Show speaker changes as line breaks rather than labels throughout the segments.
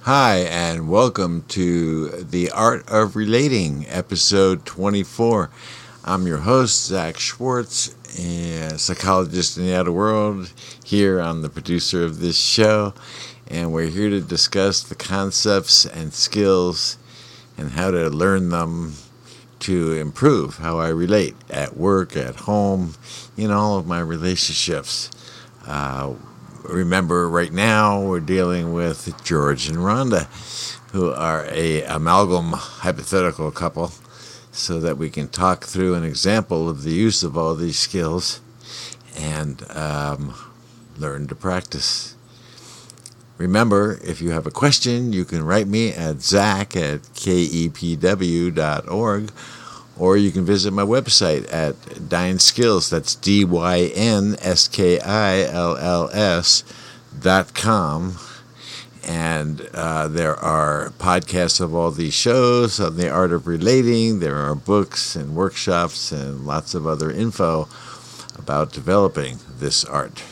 Hi, and welcome to The Art of Relating, episode 24. I'm your host, Zach Schwartz, a psychologist in the outer world. Here, I'm the producer of this show, and we're here to discuss the concepts and skills and how to learn them to improve how I relate at work, at home, in all of my relationships. Remember, right now we're dealing with George and Rhonda, who are a amalgam hypothetical couple, so that we can talk through an example of the use of all these skills and learn to practice. Remember, if you have a question, you can write me at zach@kepw.org, or you can visit my website at DynSkills, that's DynSkills.com. And there are podcasts of all these shows on the art of relating. There are books and workshops and lots of other info about developing this art.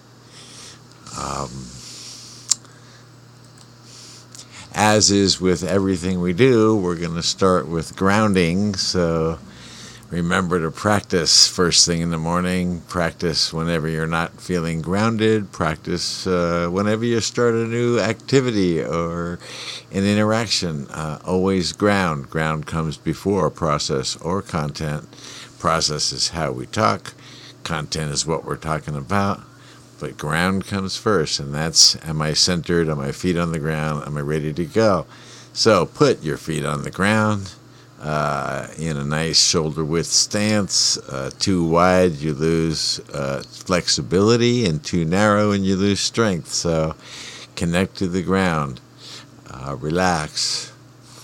As is with everything we do, we're going to start with grounding. So remember to practice first thing in the morning. Practice whenever you're not feeling grounded. Practice whenever you start a new activity or an interaction. Always ground. Ground comes before process or content. Process is how we talk. Content is what we're talking about. But ground comes first, and that's, am I centered? Are my feet on the ground? Am I ready to go? So put your feet on the ground in a nice shoulder width stance. Too wide, you lose flexibility, and too narrow, and you lose strength. So connect to the ground. Relax.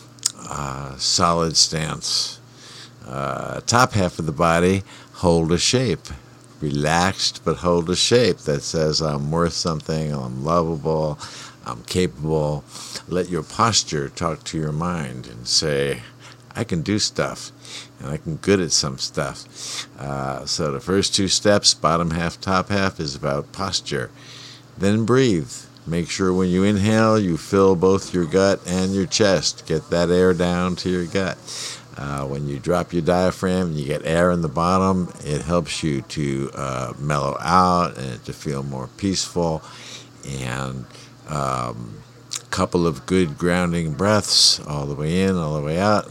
Solid stance. Top half of the body, hold a shape. Relaxed, but hold a shape that says I'm worth something, I'm lovable, I'm capable. Let your posture talk to your mind and say, I can do stuff, and I can good at some stuff. So the first two steps, bottom half, top half, is about posture. Then breathe. Make sure when you inhale, you fill both your gut and your chest. Get that air down to your gut. When you drop your diaphragm and you get air in the bottom, it helps you to mellow out and to feel more peaceful. And a couple of good grounding breaths, all the way in, all the way out.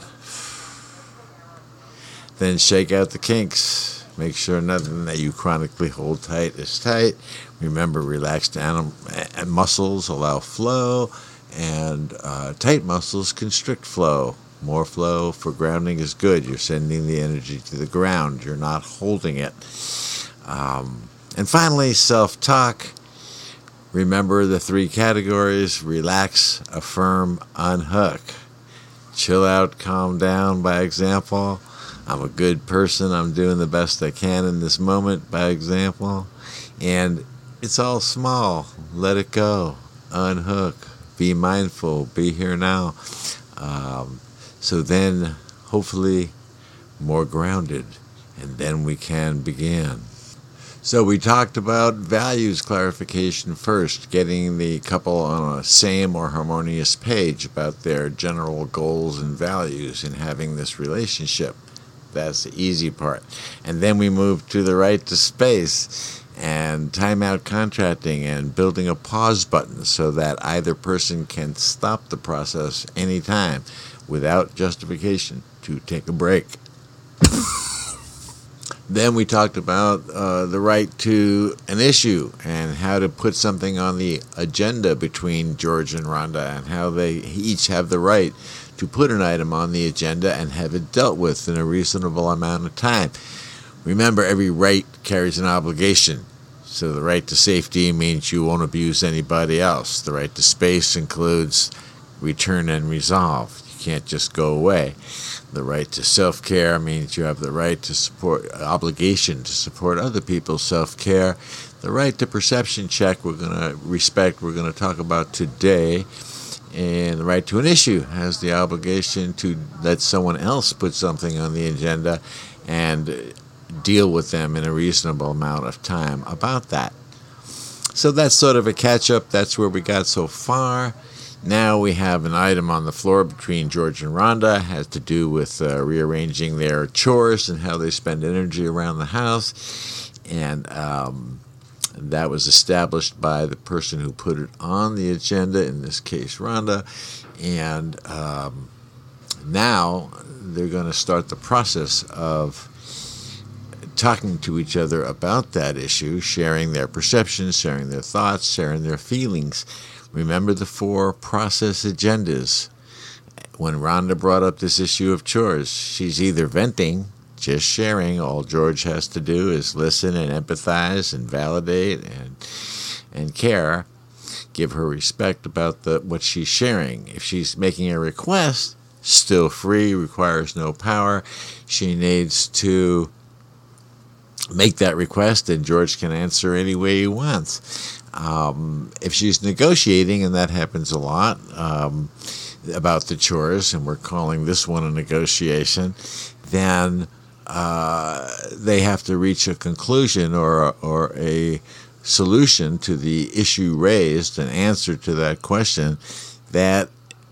Then shake out the kinks. Make sure nothing that you chronically hold tight is tight. Remember, relaxed muscles allow flow, and tight muscles constrict flow. More flow for grounding is good. You're sending the energy to the ground. You're not holding it. And finally, self-talk. Remember the three categories: relax, affirm, unhook. Chill out, calm down, by example. I'm a good person. I'm doing the best I can in this moment, by example. And it's all small. Let it go. Unhook. Be mindful. Be here now. So then, hopefully, more grounded, and then we can begin. So we talked about values clarification first, getting the couple on a same or harmonious page about their general goals and values in having this relationship. That's the easy part. And then we move to the right to space and timeout contracting and building a pause button so that either person can stop the process anytime without justification to take a break. Then we talked about the right to an issue and how to put something on the agenda between George and Rhonda, and how they each have the right to put an item on the agenda and have it dealt with in a reasonable amount of time. Remember, every right carries an obligation. So the right to safety means you won't abuse anybody else. The right to space includes return and resolve. You can't just go away. The right to self-care means you have the right to obligation to support other people's self-care. The right to perception check we're going to talk about today. And the right to an issue has the obligation to let someone else put something on the agenda and deal with them in a reasonable amount of time about that. So that's sort of a catch-up. That's where we got so far. Now we have an item on the floor between George and Rhonda. It has to do with rearranging their chores and how they spend energy around the house. And that was established by the person who put it on the agenda, in this case, Rhonda. And now they're going to start the process of talking to each other about that issue, sharing their perceptions, sharing their thoughts, sharing their feelings. Remember the 4 process agendas. When Rhonda brought up this issue of chores, she's either venting, just sharing. All George has to do is listen and empathize and validate and care, give her respect about what she's sharing. If she's making a request, still free, requires no power. She needs to make that request, and George can answer any way he wants. If she's negotiating, and that happens a lot, about the chores, and we're calling this one a negotiation, then they have to reach a conclusion or a solution to the issue raised, an answer to that question that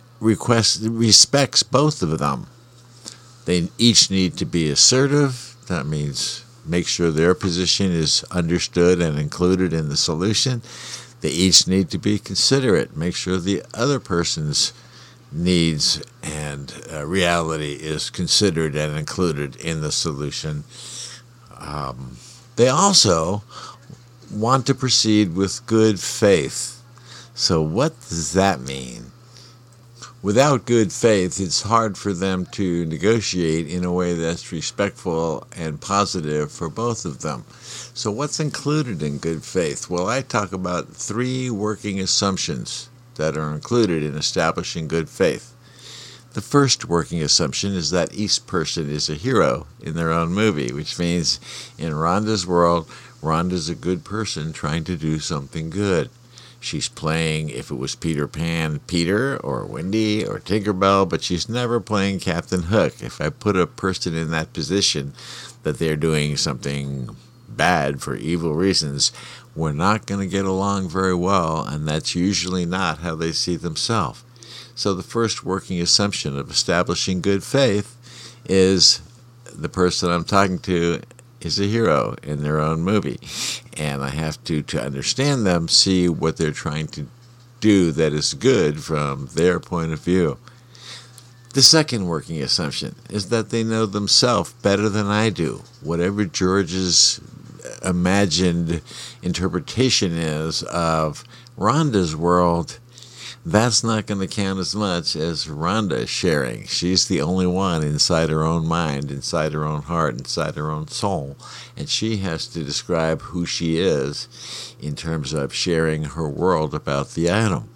respects both of them. They each need to be assertive. That means make sure their position is understood and included in the solution. They each need to be considerate. Make sure the other person's needs and reality is considered and included in the solution. They also want to proceed with good faith. So what does that mean? Without good faith, it's hard for them to negotiate in a way that's respectful and positive for both of them. So what's included in good faith? Well, I talk about 3 working assumptions that are included in establishing good faith. The first working assumption is that each person is a hero in their own movie, which means in Rhonda's world, Rhonda's a good person trying to do something good. She's playing, if it was Peter Pan, Peter, or Wendy, or Tinkerbell, but she's never playing Captain Hook. If I put a person in that position that they're doing something bad for evil reasons, we're not going to get along very well, and that's usually not how they see themselves. So the first working assumption of establishing good faith is the person I'm talking to is a hero in their own movie. And I have to understand them, see what they're trying to do that is good from their point of view. The second working assumption is that they know themselves better than I do. Whatever George's imagined interpretation is of Rhonda's world, that's not going to count as much as Rhonda sharing. She's the only one inside her own mind, inside her own heart, inside her own soul. And she has to describe who she is in terms of sharing her world about the item.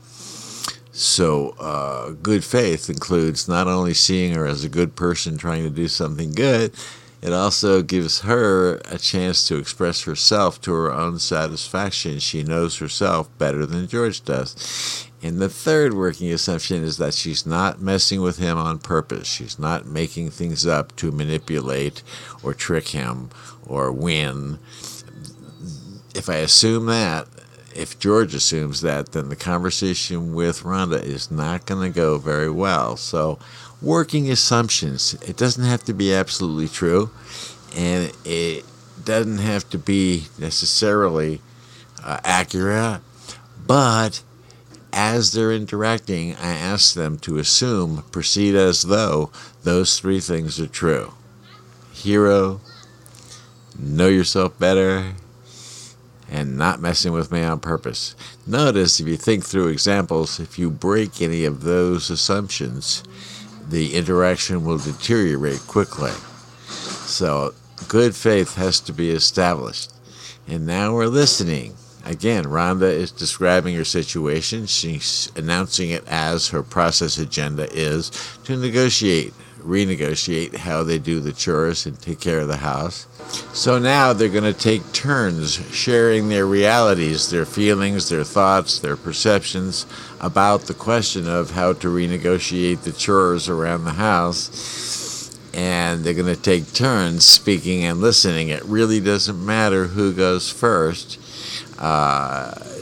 So good faith includes not only seeing her as a good person trying to do something good, it also gives her a chance to express herself to her own satisfaction. She knows herself better than George does. And the third working assumption is that she's not messing with him on purpose. She's not making things up to manipulate or trick him or win. If I assume that, if George assumes that, then the conversation with Rhonda is not going to go very well. So working assumptions, it doesn't have to be absolutely true, and it doesn't have to be necessarily accurate, but as they're interacting, I ask them to proceed as though those 3 things are true. Hero, know yourself better, and not messing with me on purpose. Notice, if you think through examples, if you break any of those assumptions, the interaction will deteriorate quickly. So good faith has to be established. And now we're listening. Again, Rhonda is describing her situation. She's announcing it as her process agenda is to renegotiate how they do the chores and take care of the house. So now they're going to take turns sharing their realities, their feelings, their thoughts, their perceptions about the question of how to renegotiate the chores around the house. And they're going to take turns speaking and listening. It really doesn't matter who goes first.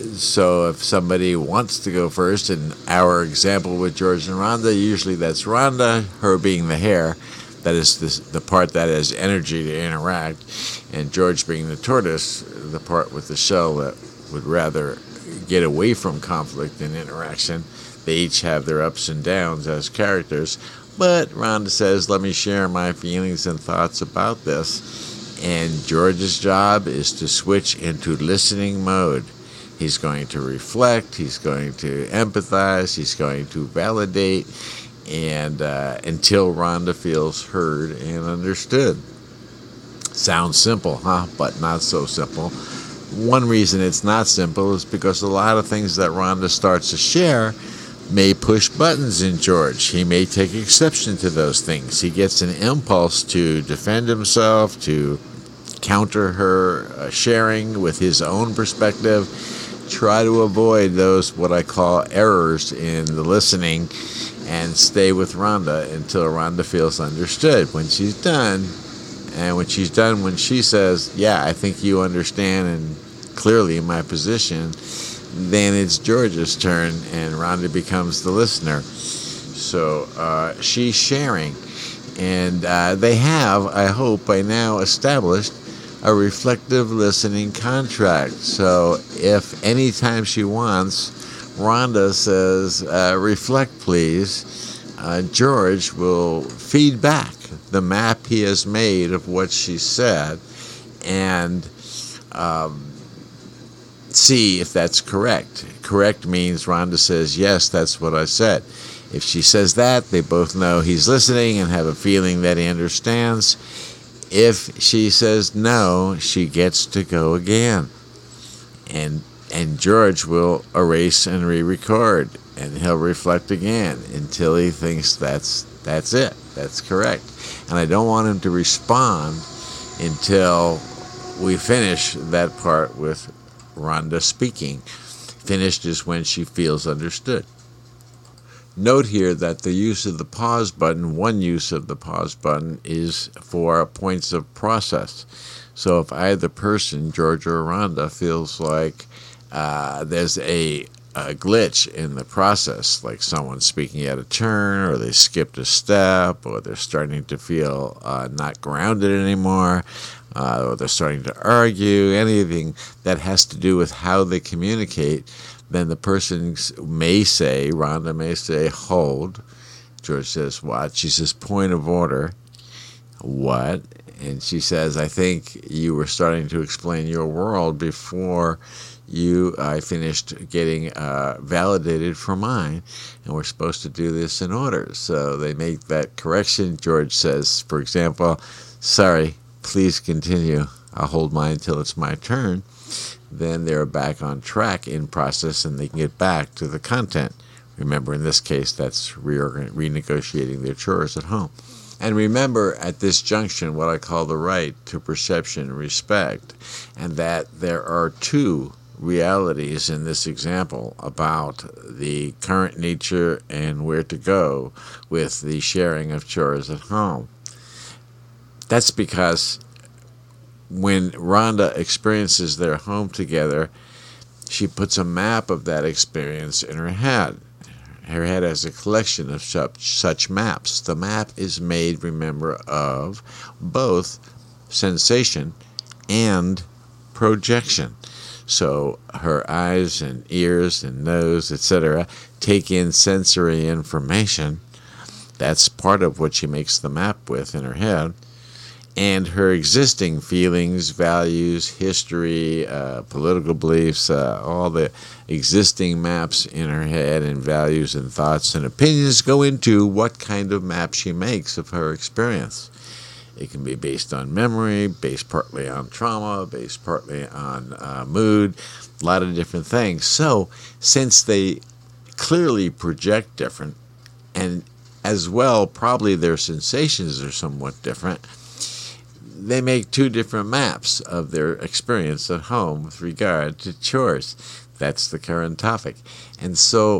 So if somebody wants to go first, in our example with George and Rhonda, usually that's Rhonda, her being the hair, that is the part that has energy to interact, and George being the tortoise, the part with the shell that would rather get away from conflict and interaction. They each have their ups and downs as characters, but Rhonda says, let me share my feelings and thoughts about this. And George's job is to switch into listening mode. He's going to reflect, he's going to empathize, he's going to validate, and until Rhonda feels heard and understood. Sounds simple, huh? But not so simple. One reason it's not simple is because a lot of things that Rhonda starts to share may push buttons in George. He may take exception to those things. He gets an impulse to defend himself, to counter her sharing with his own perspective. Try to avoid those, what I call, errors in the listening, and stay with Rhonda until Rhonda feels understood. When she's done, when she says, yeah, I think you understand and clearly my position, then it's George's turn and Rhonda becomes the listener. So she's sharing. And they have, I hope, by now established a reflective listening contract. So if anytime she wants, Rhonda says, reflect please, George will feed back the map he has made of what she said and see if that's correct. Correct means Rhonda says, yes, that's what I said. If she says that, they both know he's listening and have a feeling that he understands. If she says no, she gets to go again. And George will erase and re-record, and he'll reflect again until he thinks that's it, that's correct. And I don't want him to respond until we finish that part with Rhonda speaking. Finished is when she feels understood. Note here that the use of the pause button, one use of the pause button, is for points of process. So if either person, George or Rhonda, feels like there's a glitch in the process, like someone speaking out of turn, or they skipped a step, or they're starting to feel not grounded anymore, or they're starting to argue, anything that has to do with how they communicate, then the person may say, Rhonda may say, hold. George says, what? She says, point of order. What? And she says, I think you were starting to explain your world before I finished getting validated for mine, and we're supposed to do this in order. So they make that correction. George says, for example, sorry, please continue. I'll hold mine until it's my turn. Then they're back on track in process, and they can get back to the content. Remember, in this case, that's renegotiating their chores at home. And remember, at this junction, what I call the right to perception and respect, and that there are two realities in this example about the current nature and where to go with the sharing of chores at home. That's because when Rhonda experiences their home together, she puts a map of that experience in her head. Her head has a collection of such maps. The map is made, remember, of both sensation and projection. So her eyes and ears and nose, etc., take in sensory information. That's part of what she makes the map with in her head. And her existing feelings, values, history, political beliefs, all the existing maps in her head and values and thoughts and opinions go into what kind of map she makes of her experience. It can be based on memory, based partly on trauma, based partly on mood, a lot of different things. So since they clearly project different, and as well probably their sensations are somewhat different, they make two different maps of their experience at home with regard to chores. That's the current topic. And so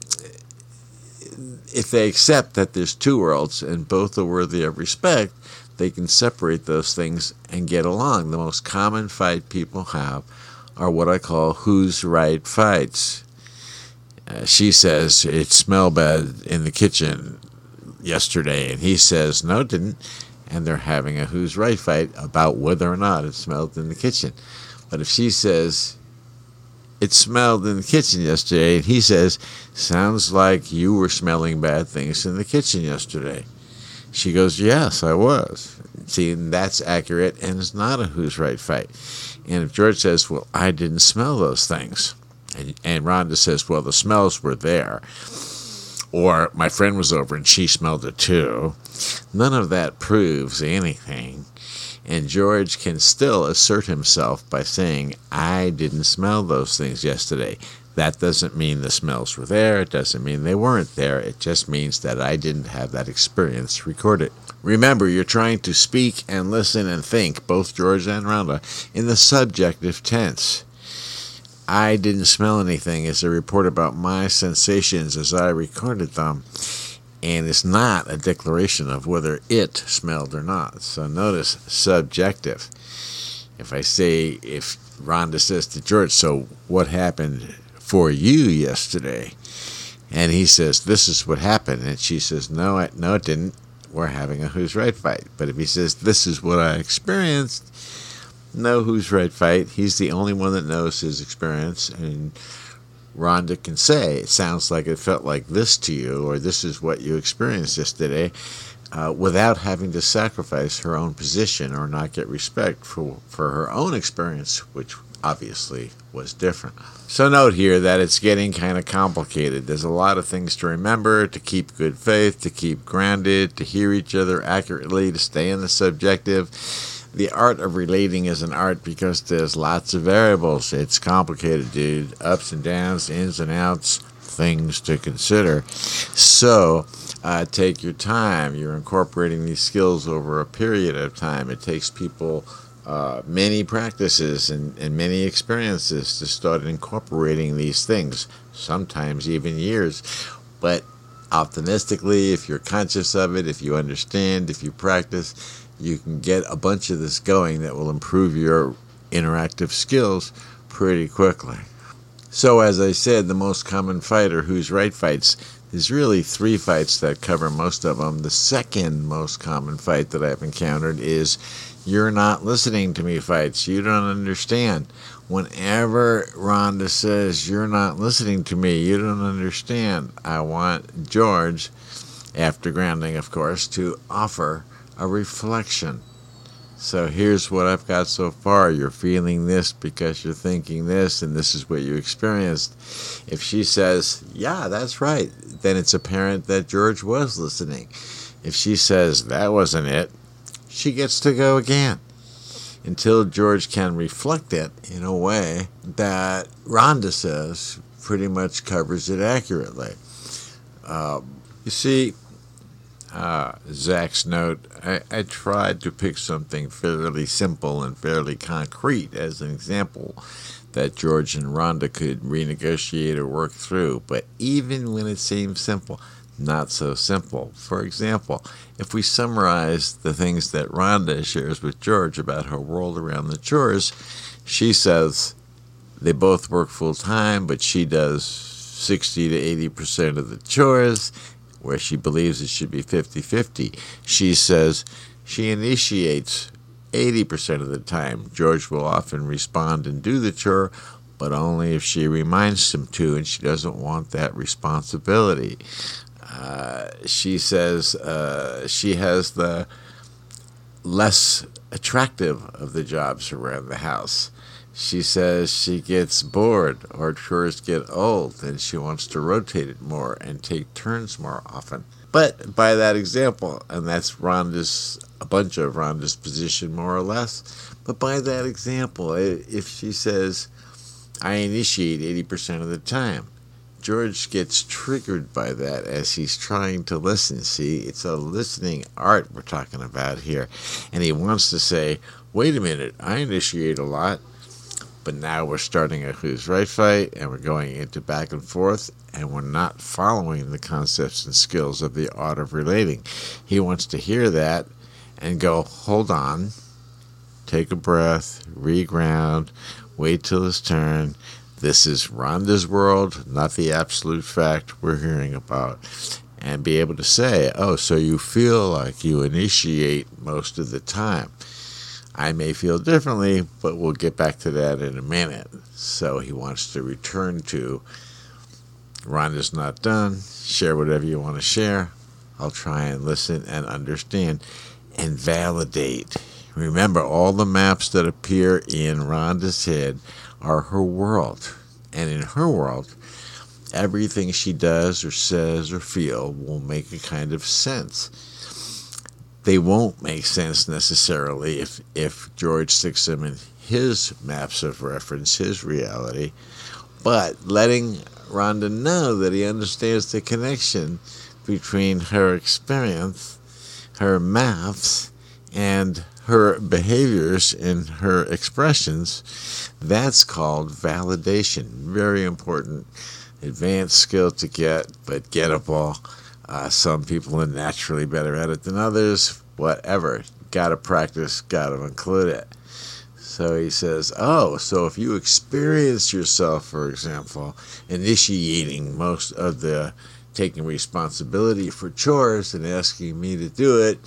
if they accept that there's two worlds and both are worthy of respect, they can separate those things and get along. The most common fight people have are what I call who's right fights. She says, it smelled bad in the kitchen yesterday, and he says, no, it didn't. And they're having a who's right fight about whether or not it smelled in the kitchen. But if she says, it smelled in the kitchen yesterday, and he says, sounds like you were smelling bad things in the kitchen yesterday. She goes, yes, I was. See, that's accurate, and it's not a who's right fight. And if George says, well, I didn't smell those things, and Rhonda says, well, the smells were there, or my friend was over and she smelled it too, none of that proves anything. And George can still assert himself by saying, I didn't smell those things yesterday. That doesn't mean the smells were there. It doesn't mean they weren't there. It just means that I didn't have that experience recorded. Remember, you're trying to speak and listen and think, both George and Rhonda, in the subjective tense. I didn't smell anything is a report about my sensations as I recorded them, and it's not a declaration of whether it smelled or not. So notice subjective. If Rhonda says to George, so what happened for you yesterday? And he says, this is what happened. And she says, no, it didn't. We're having a who's right fight. But if he says, this is what I experienced, no who's right fight. He's the only one that knows his experience, and Rhonda can say, it sounds like it felt like this to you, or this is what you experienced yesterday, without having to sacrifice her own position or not get respect for her own experience, which obviously was different. So note here that it's getting kind of complicated. There's a lot of things to remember, to keep good faith, to keep grounded, to hear each other accurately, to stay in the subjective. The art of relating is an art because there's lots of variables. It's complicated, dude. Ups and downs, ins and outs, things to consider. So take your time. You're incorporating these skills over a period of time. It takes people many practices and many experiences to start incorporating these things, sometimes even years. But optimistically, if you're conscious of it, if you understand, if you practice, you can get a bunch of this going that will improve your interactive skills pretty quickly. So as I said, the most common fight or who's right fights, there's really 3 fights that cover most of them. The second most common fight that I've encountered is you're not listening to me fights. You don't understand. Whenever Rhonda says you're not listening to me, you don't understand, I want George, after grounding of course, to offer a reflection. So here's what I've got so far. You're feeling this because you're thinking this, and this is what you experienced. If she says, yeah, that's right, then it's apparent that George was listening. If she says, that wasn't it, she gets to go again until George can reflect it in a way that Rhonda says pretty much covers it accurately. You see, Zach's note, I tried to pick something fairly simple and fairly concrete as an example that George and Rhonda could renegotiate or work through, but even when it seems simple, not so simple. For example, if we summarize the things that Rhonda shares with George about her world around the chores, she says they both work full-time, but she does 60 to 80% of the chores, where she believes it should be 50-50. She says she initiates 80% of the time. George will often respond and do the chore, but only if she reminds him to, and she doesn't want that responsibility. She says she has the less attractive of the jobs around the house. She says she gets bored or chores get old and she wants to rotate it more and take turns more often. But by that example, and that's a bunch of Rhonda's position more or less, but by that example, if she says, I initiate 80% of the time, George gets triggered by that as he's trying to listen. See, it's a listening art we're talking about here. And he wants to say, wait a minute, I initiate a lot. But now we're starting a who's right fight, and we're going into back and forth, and we're not following the concepts and skills of the art of relating. He wants to hear that and go, hold on, take a breath, reground. wait till his turn. This is Rhonda's world, not the absolute fact we're hearing about. And be able to say, oh, so you feel like you initiate most of the time. I may feel differently, but we'll get back to that in a minute. So he wants to return to, Rhonda's not done. Share whatever you want to share. I'll try and listen and understand and validate. Remember, all the maps that appear in Rhonda's head are her world. And in her world, everything she does or says or feels will make a kind of sense. They won't make sense necessarily if George sticks them in his maps of reference, his reality. But letting Rhonda know that he understands the connection between her experience, her maps, and her behaviors and her expressions, that's called validation. Very important, advanced skill to get, but gettable. Some people are naturally better at it than others. Whatever. Got to practice, got to include it. So he says, oh, so if you experience yourself, for example, initiating most of the taking responsibility for chores and asking me to do it,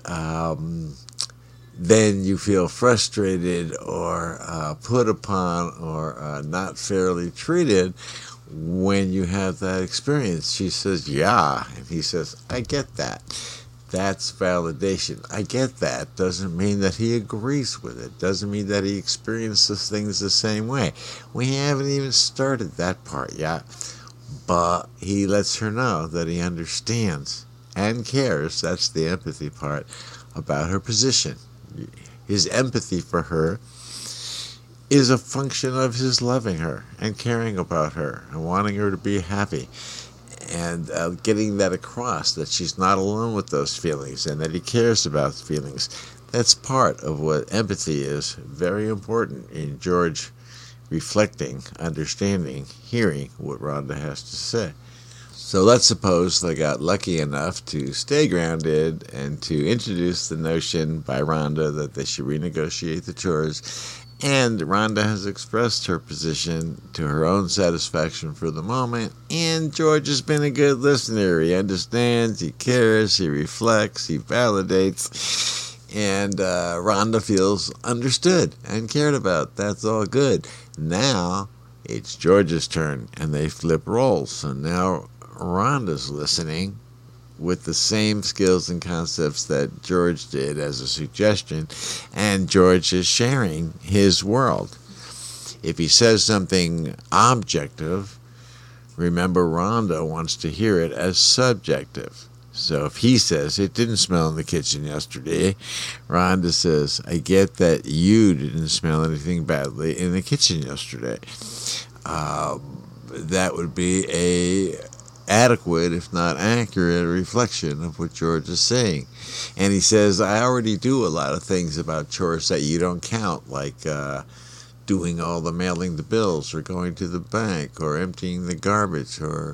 then you feel frustrated or put upon or not fairly treated when you have that experience. She says, yeah. And he says, I get that. That's validation. I get that. Doesn't mean that he agrees with it. Doesn't mean that he experiences things the same way. We haven't even started that part yet. But he lets her know that he understands and cares. That's the empathy part about her position. His empathy for her is a function of his loving her and caring about her and wanting her to be happy and getting that across, that she's not alone with those feelings and that he cares about feelings. That's part of what empathy is. Very important in George reflecting, understanding, hearing what Rhonda has to say. So let's suppose they got lucky enough to stay grounded and to introduce the notion by Rhonda that they should renegotiate the chores. And Rhonda has expressed her position to her own satisfaction for the moment. And George has been a good listener. He understands, he cares, he reflects, he validates. And Rhonda feels understood and cared about. That's all good. Now it's George's turn, and they flip roles. So now Rhonda's listening with the same skills and concepts that George did as a suggestion, and George is sharing his world. If he says something objective, remember Rhonda wants to hear it as subjective. So if he says, it didn't smell in the kitchen yesterday, Rhonda says, I get that you didn't smell anything badly in the kitchen yesterday. That would be a adequate, if not accurate, reflection of what George is saying. And he says, I already do a lot of things about chores that you don't count, like doing all the mailing the bills or going to the bank or emptying the garbage or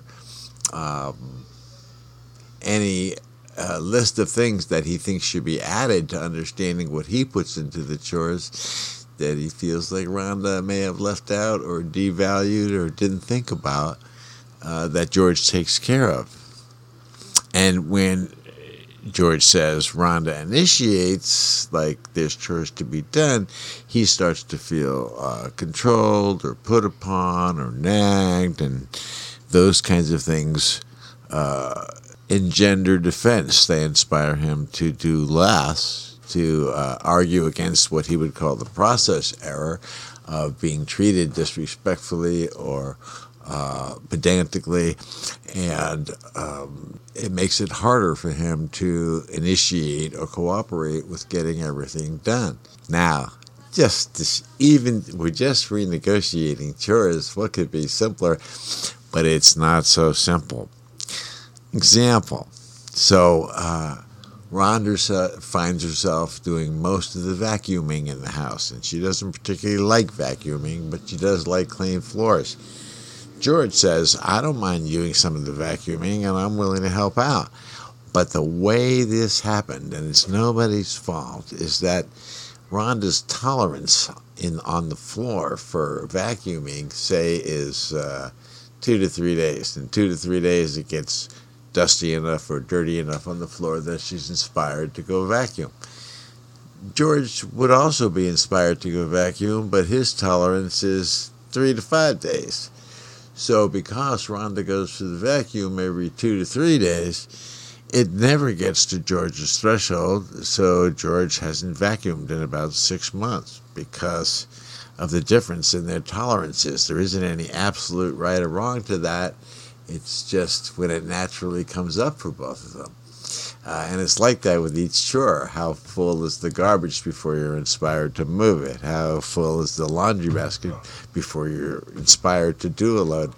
any list of things that he thinks should be added to understanding what he puts into the chores that he feels like Rhonda may have left out or devalued or didn't think about, that George takes care of. And when George says Rhonda initiates, like there's chores to be done, he starts to feel controlled or put upon or nagged, and those kinds of things engender defense. They inspire him to do less, to argue against what he would call the process error of being treated disrespectfully or pedantically, and it makes it harder for him to initiate or cooperate with getting everything done. Now, we're just renegotiating chores. What could be simpler? But it's not so simple. Example. So Rhonda finds herself doing most of the vacuuming in the house, and she doesn't particularly like vacuuming, but she does like clean floors. George says, I don't mind doing some of the vacuuming, and I'm willing to help out. But the way this happened, and it's nobody's fault, is that Rhonda's tolerance on the floor for vacuuming, say, is 2 to 3 days. In 2 to 3 days, it gets dusty enough or dirty enough on the floor that she's inspired to go vacuum. George would also be inspired to go vacuum, but his tolerance is 3 to 5 days. So because Rhonda goes to the vacuum every 2 to 3 days, it never gets to George's threshold, so George hasn't vacuumed in about 6 months because of the difference in their tolerances. There isn't any absolute right or wrong to that. It's just when it naturally comes up for both of them. And it's like that with each chore. How full is the garbage before you're inspired to move it? How full is the laundry basket before you're inspired to do a load,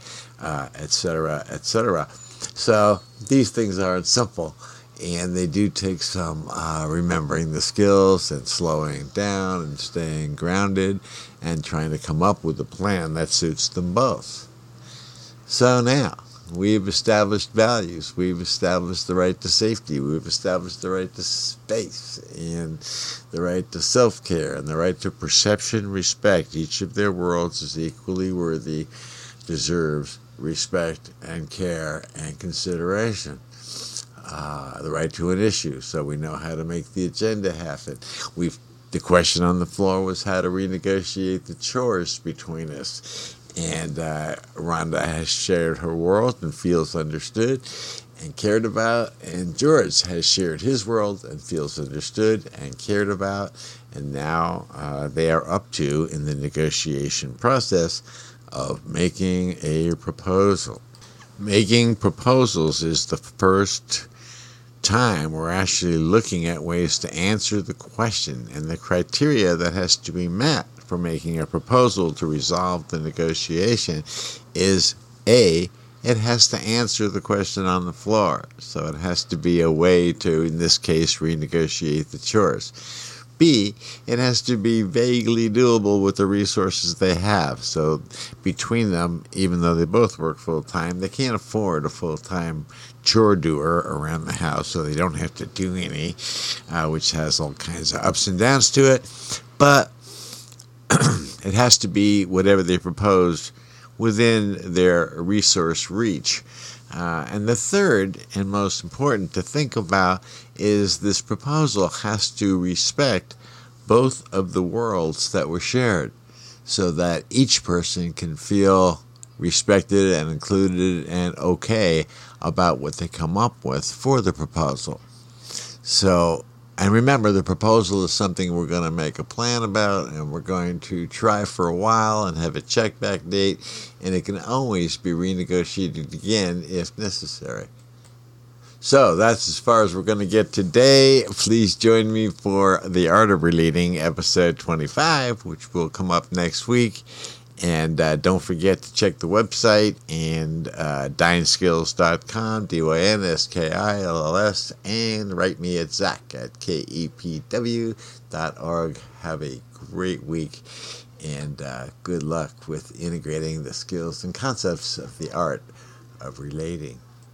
etc., etc. So these things aren't simple, and they do take some remembering the skills and slowing down and staying grounded and trying to come up with a plan that suits them both. So now, we've established values. We've established the right to safety. We've established the right to space and the right to self-care and the right to perception, respect. Each of their worlds is equally worthy, deserves respect and care and consideration. The right to an issue, so we know how to make the agenda happen. The question on the floor was how to renegotiate the chores between us. And Rhonda has shared her world and feels understood and cared about. And George has shared his world and feels understood and cared about. And now they are up to, in the negotiation process, of making a proposal. Making proposals is the first time we're actually looking at ways to answer the question, and the criteria that has to be met for making a proposal to resolve the negotiation is A, it has to answer the question on the floor. So it has to be a way to, in this case, renegotiate the chores. B, it has to be vaguely doable with the resources they have. So between them, even though they both work full-time, they can't afford a full-time chore doer around the house, so they don't have to do any, which has all kinds of ups and downs to it. But it has to be whatever they propose within their resource reach. And the third and most important to think about is this proposal has to respect both of the worlds that were shared, so that each person can feel respected and included and okay about what they come up with for the proposal. So, and remember, the proposal is something we're going to make a plan about, and we're going to try for a while and have a check-back date, and it can always be renegotiated again if necessary. So that's as far as we're going to get today. Please join me for The Art of Relating, episode 25, which will come up next week. And don't forget to check the website and dynskills.com, DYNSKILLS, and write me at zach@kepw.org. Have a great week, and good luck with integrating the skills and concepts of the art of relating.